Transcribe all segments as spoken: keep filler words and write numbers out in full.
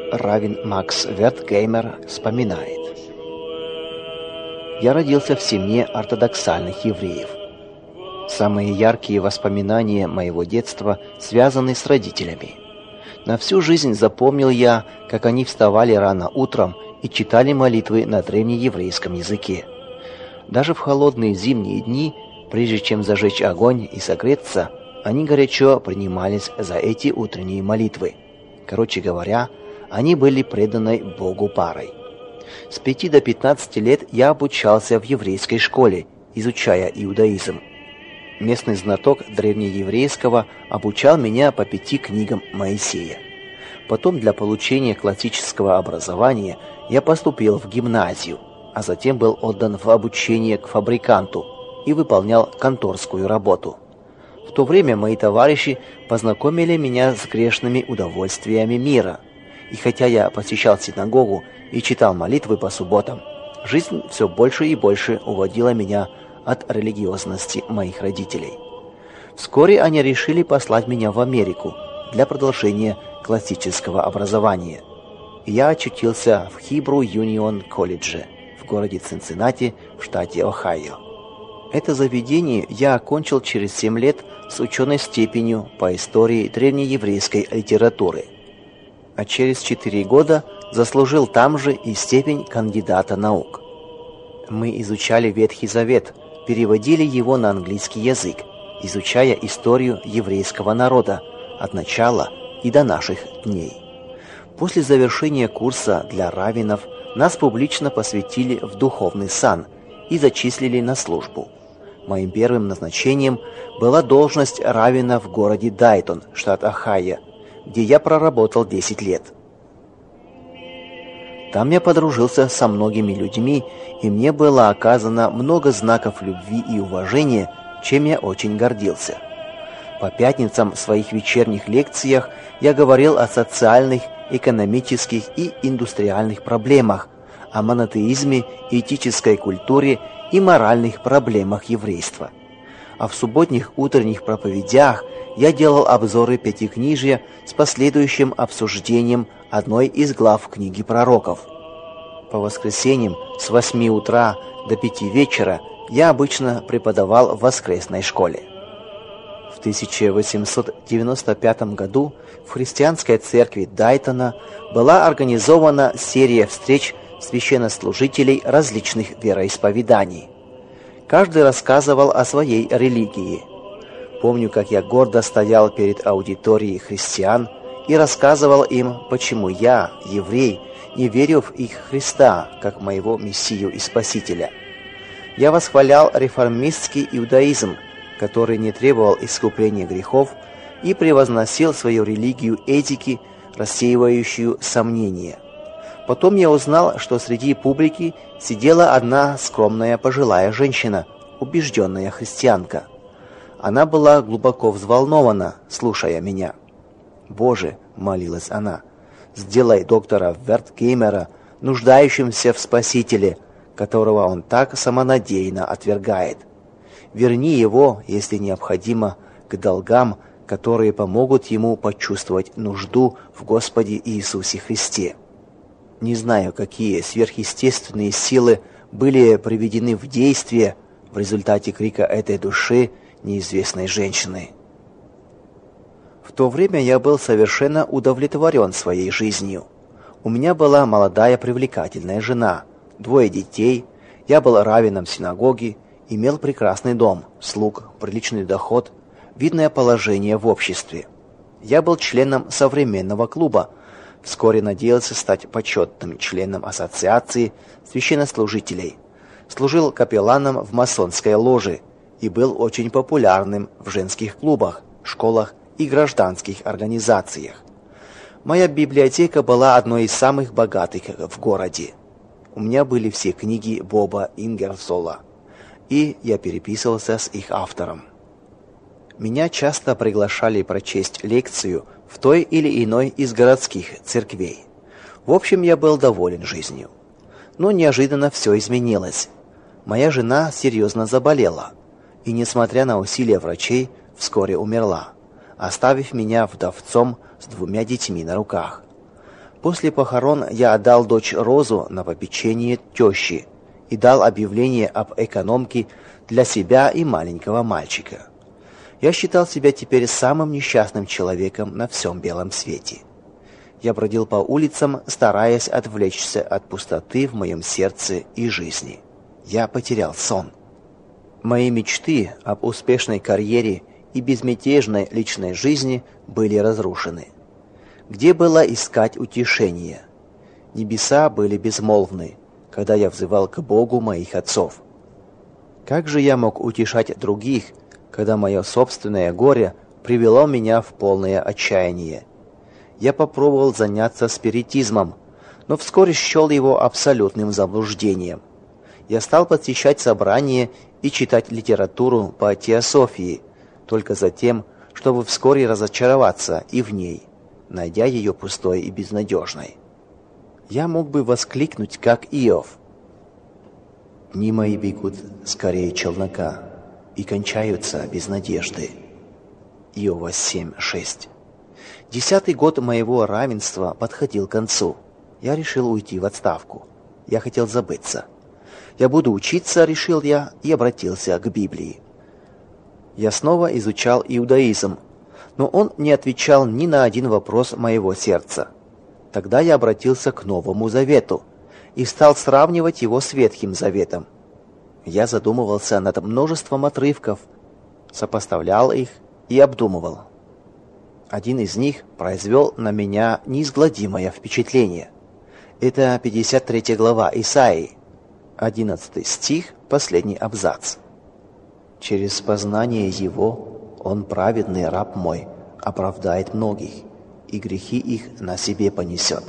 раввин Макс Вертгеймер вспоминает. Я родился в семье ортодоксальных евреев. Самые яркие воспоминания моего детства связаны с родителями. На всю жизнь запомнил я, как они вставали рано утром и читали молитвы на древнееврейском языке. Даже в холодные зимние дни, прежде чем зажечь огонь и согреться, они горячо принимались за эти утренние молитвы. Короче говоря, они были преданной Богу парой. С пяти до пятнадцати лет я обучался в еврейской школе, изучая иудаизм. Местный знаток древнееврейского обучал меня по пяти книгам Моисея. Потом для получения классического образования я поступил в гимназию, а затем был отдан в обучение к фабриканту и выполнял конторскую работу. В то время мои товарищи познакомили меня с грешными удовольствиями мира. И хотя я посещал синагогу и читал молитвы по субботам, жизнь все больше и больше уводила меня от религиозности моих родителей. Вскоре они решили послать меня в Америку для продолжения классического образования. И я очутился в Hebrew Union колледже в городе Цинциннати в штате Ohio. Это заведение я окончил через семь лет с ученой степенью по истории древнееврейской литературы. А через четыре года заслужил там же и степень кандидата наук. Мы изучали Ветхий Завет, переводили его на английский язык, изучая историю еврейского народа от начала и до наших дней. После завершения курса для раввинов нас публично посвятили в духовный сан и зачислили на службу. Моим первым назначением была должность раввина в городе Дайтон, штат Ohio, где я проработал десять лет. Там я подружился со многими людьми, и мне было оказано много знаков любви и уважения, чем я очень гордился. По пятницам в своих вечерних лекциях я говорил о социальных, экономических и индустриальных проблемах, о монотеизме, этической культуре и моральных проблемах еврейства. А в субботних утренних проповедях я делал обзоры пятикнижия с последующим обсуждением одной из глав книги пророков. По воскресеньям с восьми утра до пяти вечера я обычно преподавал в воскресной школе. В тысяча восемьсот девяносто пятом году в христианской церкви Дайтона была организована серия встреч священнослужителей различных вероисповеданий. Каждый рассказывал о своей религии. Помню, как я гордо стоял перед аудиторией христиан и рассказывал им, почему я, еврей, не верю в их Христа, как моего Мессию и Спасителя. Я восхвалял реформистский иудаизм, который не требовал искупления грехов, и превозносил свою религию этики, рассеивающую сомнения. Потом я узнал, что среди публики сидела одна скромная пожилая женщина, убежденная христианка. Она была глубоко взволнована, слушая меня. «Боже», — молилась она, — «сделай доктора Вертгеймера нуждающимся в Спасителе, которого он так самонадеянно отвергает. Верни его, если необходимо, к долгам, которые помогут ему почувствовать нужду в Господе Иисусе Христе». Не знаю, какие сверхъестественные силы были приведены в действие в результате крика этой души неизвестной женщины. В то время я был совершенно удовлетворен своей жизнью. У меня была молодая привлекательная жена, двое детей, я был раввином синагоги, имел прекрасный дом, слуг, приличный доход, видное положение в обществе. Я был членом современного клуба, вскоре надеялся стать почетным членом ассоциации священнослужителей, служил капелланом в масонской ложе и был очень популярным в женских клубах, школах и гражданских организациях. Моя библиотека была одной из самых богатых в городе. У меня были все книги Боба Ингерсола, и я переписывался с их автором. Меня часто приглашали прочесть лекцию в той или иной из городских церквей. В общем, я был доволен жизнью. Но неожиданно все изменилось. Моя жена серьезно заболела, и, несмотря на усилия врачей, вскоре умерла, оставив меня вдовцом с двумя детьми на руках. После похорон я отдал дочь Розу на попечение тещи и дал объявление об экономке для себя и маленького мальчика. Я считал себя теперь самым несчастным человеком на всем белом свете. Я бродил по улицам, стараясь отвлечься от пустоты в моем сердце и жизни. Я потерял сон. Мои мечты об успешной карьере и безмятежной личной жизни были разрушены. Где было искать утешение? Небеса были безмолвны, когда я взывал к Богу моих отцов. Как же я мог утешать других, когда мое собственное горе привело меня в полное отчаяние? Я попробовал заняться спиритизмом, но вскоре счел его абсолютным заблуждением. Я стал посещать собрания и читать литературу по теософии, только за тем, чтобы вскоре разочароваться и в ней, найдя ее пустой и безнадежной. Я мог бы воскликнуть, как Иов: «Дни мои бегут скорее челнока и кончаются без надежды». Иова семь шесть. Десятый год моего равенства подходил к концу. Я решил уйти в отставку. Я хотел забыться. Я буду учиться, решил я, и обратился к Библии. Я снова изучал иудаизм, но он не отвечал ни на один вопрос моего сердца. Тогда я обратился к Новому Завету и стал сравнивать его с Ветхим Заветом. Я задумывался над множеством отрывков, сопоставлял их и обдумывал. Один из них произвел на меня неизгладимое впечатление. Это пятьдесят третья глава Исаии, одиннадцатый стих, последний абзац. «Через познание его он, праведный раб мой, оправдает многих, и грехи их на себе понесет».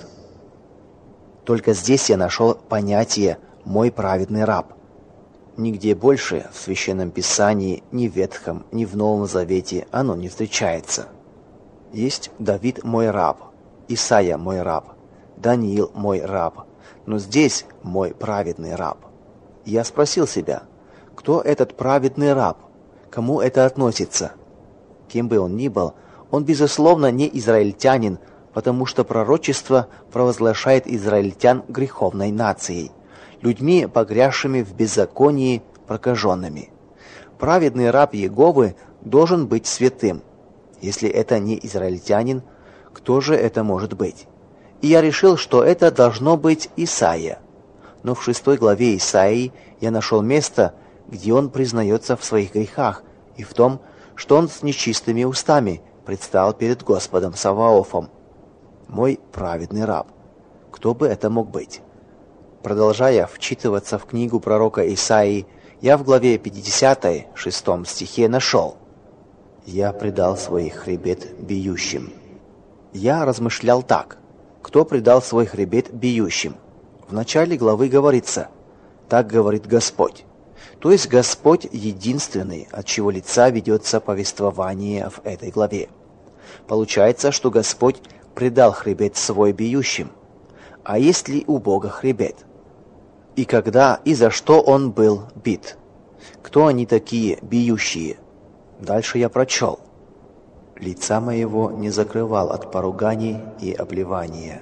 Только здесь я нашел понятие «мой праведный раб». Нигде больше в Священном Писании, ни в Ветхом, ни в Новом Завете оно не встречается. Есть Давид мой раб, Исаия мой раб, Даниил мой раб, но здесь мой праведный раб. Я спросил себя, кто этот праведный раб, кому это относится? Кем бы он ни был, он, безусловно, не израильтянин, потому что пророчество провозглашает израильтян греховной нацией, людьми, погрязшими в беззаконии, прокаженными. Праведный раб Иеговы должен быть святым. Если это не израильтянин, кто же это может быть? И я решил, что это должно быть Исаия. Но в шестой главе Исаии я нашел место, где он признается в своих грехах и в том, что он с нечистыми устами предстал перед Господом Саваофом. Мой праведный раб. Кто бы это мог быть? Продолжая вчитываться в книгу пророка Исаии, я в главе пятидесятой, шестом стихе нашел: «Я предал свой хребет биющим». Я размышлял так: кто предал свой хребет биющим? В начале главы говорится: «Так говорит Господь». То есть Господь единственный, от чьего лица ведется повествование в этой главе. Получается, что Господь предал хребет свой биющим. А есть ли у Бога хребет? И когда и за что он был бит? Кто они такие биющие? Дальше я прочел: «Лица моего не закрывал от поруганий и обливания».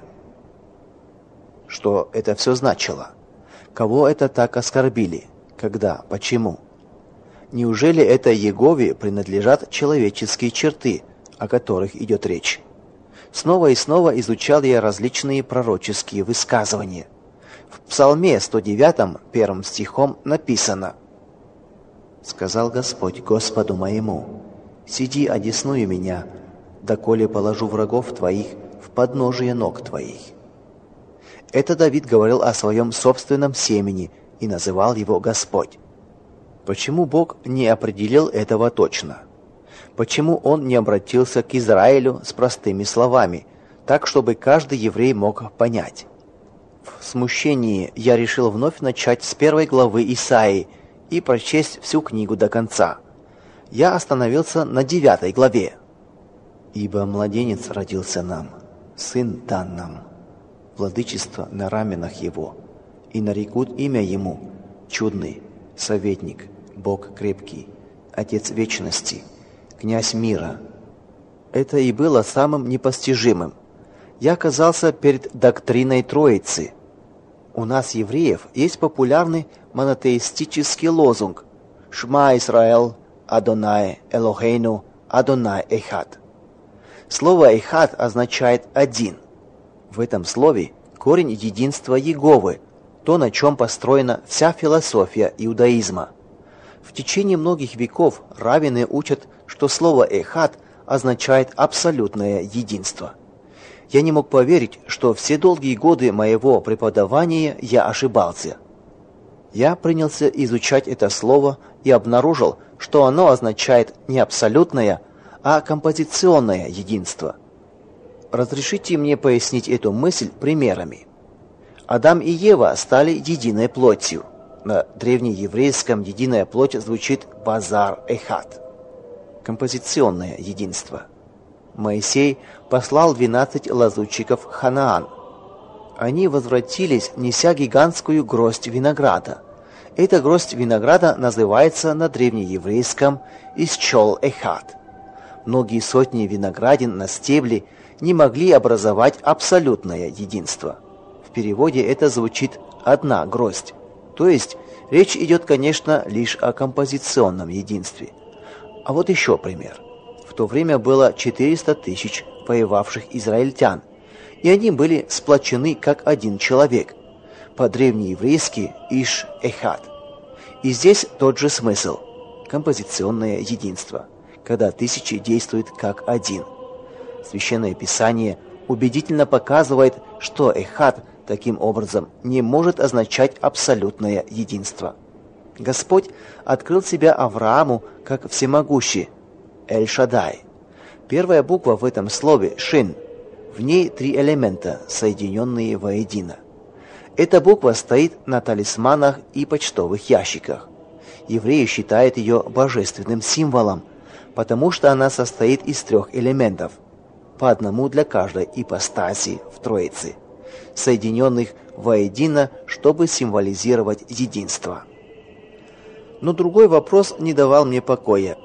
Что это все значило? Кого это так оскорбили? Когда? Почему? Неужели это Иегове принадлежат человеческие черты, о которых идет речь? Снова и снова изучал я различные пророческие высказывания. В Псалме сто девятом, первым стихом написано: «Сказал Господь Господу моему: сиди одесную меня, доколе положу врагов твоих в подножие ног твоих». Это Давид говорил о своем собственном семени и называл его Господь. Почему Бог не определил этого точно? Почему Он не обратился к Израилю с простыми словами, так, чтобы каждый еврей мог понять? В смущении я решил вновь начать с первой главы Исаии и прочесть всю книгу до конца. Я остановился на девятой главе. «Ибо младенец родился нам, сын дан нам, владычество на раменах его, и нарекут имя ему Чудный, Советник, Бог крепкий, Отец вечности, Князь мира». Это и было самым непостижимым. я оказался перед доктриной Троицы. У нас, евреев, есть популярный монотеистический лозунг «Шма Исраэл, Адонай Элохейну, Адонай Эхад». Слово «эхад» означает «один». В этом слове корень единства Иеговы, то, на чем построена вся философия иудаизма. В течение многих веков раввины учат, что слово «эхад» означает абсолютное единство. Я не мог поверить, что все долгие годы моего преподавания я ошибался. Я принялся изучать это слово и обнаружил, что оно означает не абсолютное, а композиционное единство. Разрешите мне пояснить эту мысль примерами. Адам и Ева стали единой плотью. На древнееврейском единая плоть звучит «базар эхад» – композиционное единство. Моисей послал двенадцать лазутчиков в Ханаан. Они возвратились, неся гигантскую гроздь винограда. Эта гроздь винограда называется на древнееврейском «исчол эхад». Многие сотни виноградин на стебле не могли образовать абсолютное единство. В переводе это звучит «одна гроздь». То есть речь идет, конечно, лишь о композиционном единстве. А вот еще пример. В то время было четыреста тысяч воевавших израильтян, и они были сплочены как один человек, по-древнееврейски «иш-эхад». И здесь тот же смысл – композиционное единство, когда тысячи действуют как один. Священное Писание убедительно показывает, что «эхад» таким образом не может означать абсолютное единство. Господь открыл себя Аврааму как всемогущий, Эль-Шадай. Первая буква в этом слове «шин». В ней три элемента, соединенные воедино. Эта буква стоит на талисманах и почтовых ящиках. Евреи считают ее божественным символом, потому что она состоит из трех элементов, по одному для каждой ипостаси в Троице, соединенных воедино, чтобы символизировать единство. Но другой вопрос не давал мне покоя.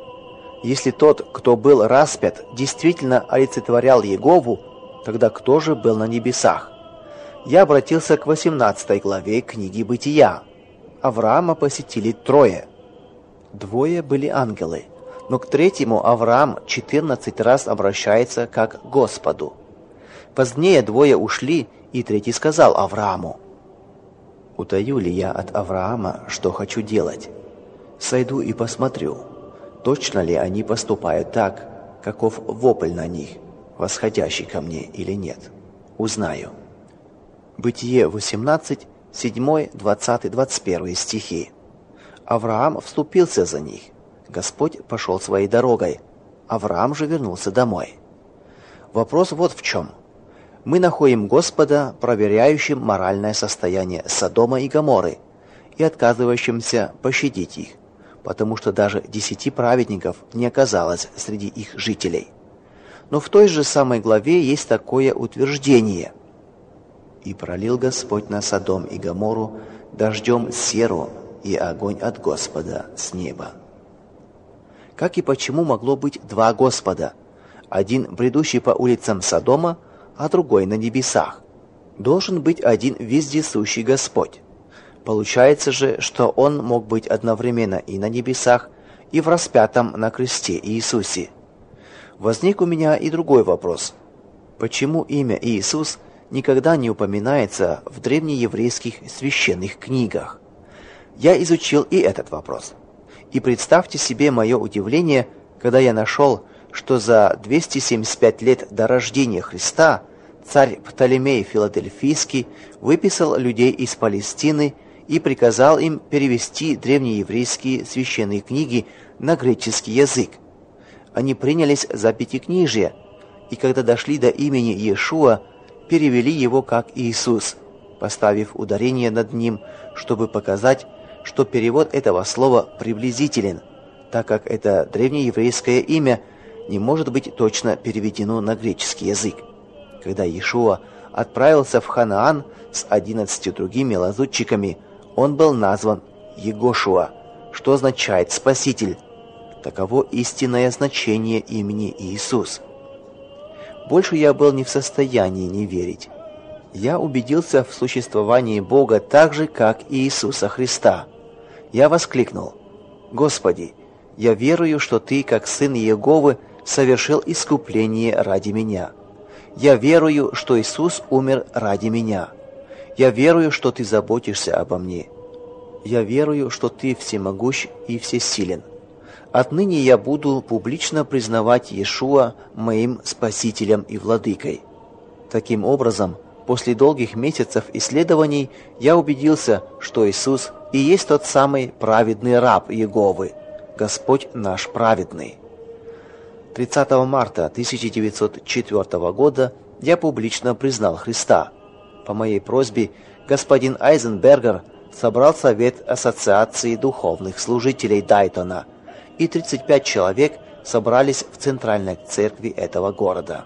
Если тот, кто был распят, действительно олицетворял Иегову, тогда кто же был на небесах? Я обратился к восемнадцатой главе книги Бытия. Авраама посетили трое. Двое были ангелы, но к третьему Авраам четырнадцать раз обращается как к Господу. Позднее двое ушли, и третий сказал Аврааму: «Утаю ли я от Авраама, что хочу делать? Сойду и посмотрю, точно ли они поступают так, каков вопль на них, восходящий ко мне или нет. Узнаю». Бытие восемнадцать, седьмой, двадцатый, двадцать первый стихи. Авраам вступился за них. Господь пошел своей дорогой. Авраам же вернулся домой. Вопрос вот в чем. Мы находим Господа, проверяющим моральное состояние Содома и Гоморры и отказывающимся пощадить их, потому что даже десяти праведников не оказалось среди их жителей. Но в той же самой главе есть такое утверждение: «И пролил Господь на Содом и Гоморру дождем серу и огонь от Господа с неба». Как и почему могло быть два Господа? Один, бредущий по улицам Содома, а другой на небесах. Должен быть один вездесущий Господь. Получается же, что Он мог быть одновременно и на небесах, и в распятом на кресте Иисусе. Возник у меня и другой вопрос. Почему имя Иисус никогда не упоминается в древнееврейских священных книгах? Я изучил и этот вопрос. И представьте себе мое удивление, когда я нашел, что за двести семьдесят пять лет до рождения Христа царь Птолемей Филадельфийский выписал людей из Палестины и приказал им перевести древнееврейские священные книги на греческий язык. Они принялись за пятикнижие, и когда дошли до имени Иешуа, перевели его как Иисус, поставив ударение над ним, чтобы показать, что перевод этого слова приблизителен, так как это древнееврейское имя не может быть точно переведено на греческий язык. Когда Иешуа отправился в Ханаан с одиннадцатью другими лазутчиками, он был назван Егошуа, что означает «спаситель». Таково истинное значение имени Иисус. Больше я был не в состоянии не верить. Я убедился в существовании Бога так же, как и Иисуса Христа. Я воскликнул: «Господи, я верую, что Ты, как Сын Иеговы, совершил искупление ради меня. Я верую, что Иисус умер ради меня. Я верую, что Ты заботишься обо мне. Я верую, что Ты всемогущ и всесилен. Отныне я буду публично признавать Иешуа моим Спасителем и Владыкой». Таким образом, после долгих месяцев исследований я убедился, что Иисус и есть тот самый праведный раб Иеговы, Господь наш праведный. тридцатого марта тысяча девятьсот четвёртого года я публично признал Христа. По моей просьбе господин Айзенбергер собрал совет Ассоциации духовных служителей Дайтона, и тридцать пять человек собрались в центральной церкви этого города.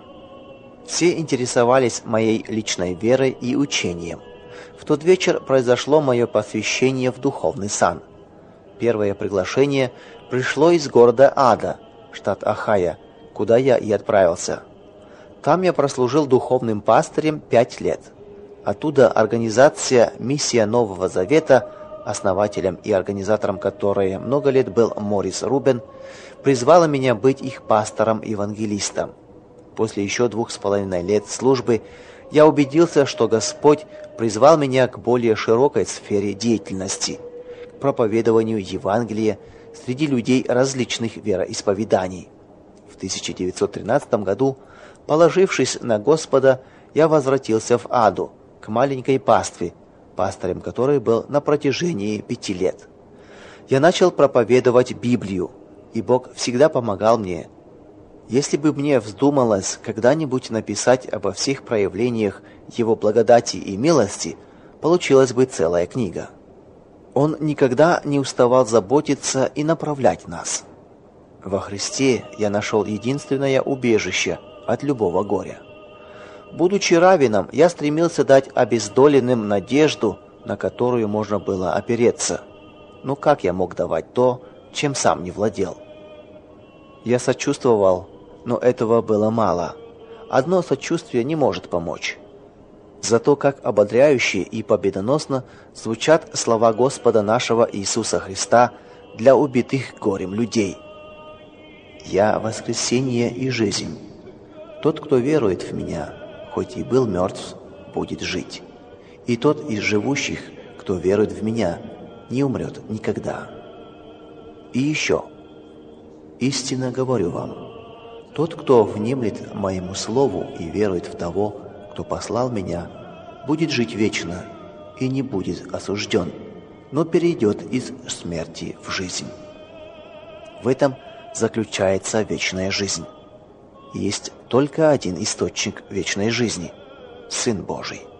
Все интересовались моей личной верой и учением. В тот вечер произошло мое посвящение в духовный сан. Первое приглашение пришло из города Ада, штат Ohio, куда я и отправился. Там я прослужил духовным пастырем пять лет. Оттуда организация «Миссия Нового Завета», основателем и организатором которой много лет был Моррис Рубен, призвала меня быть их пастором-евангелистом. После еще двух с половиной лет службы я убедился, что Господь призвал меня к более широкой сфере деятельности, к проповедованию Евангелия среди людей различных вероисповеданий. В тысяча девятьсот тринадцатом году, положившись на Господа, я возвратился в Аду, к маленькой пастве, пастором которой был на протяжении пяти лет. Я начал проповедовать Библию, и Бог всегда помогал мне. Если бы мне вздумалось когда-нибудь написать обо всех проявлениях Его благодати и милости, получилась бы целая книга. Он никогда не уставал заботиться и направлять нас. Во Христе я нашел единственное убежище от любого горя. Будучи раввином, я стремился дать обездоленным надежду, на которую можно было опереться. Но как я мог давать то, чем сам не владел? Я сочувствовал, но этого было мало. Одно сочувствие не может помочь. Зато как ободряюще и победоносно звучат слова Господа нашего Иисуса Христа для убитых горем людей. «Я воскресение и жизнь. Тот, кто верует в Меня, хоть и был мертв, будет жить. И тот из живущих, кто верует в Меня, не умрет никогда. И еще, истинно говорю вам, тот, кто внемлет Моему Слову и верует в Того, кто послал Меня, будет жить вечно и не будет осужден, но перейдет из смерти в жизнь». В этом заключается вечная жизнь. Есть только один источник вечной жизни – Сын Божий.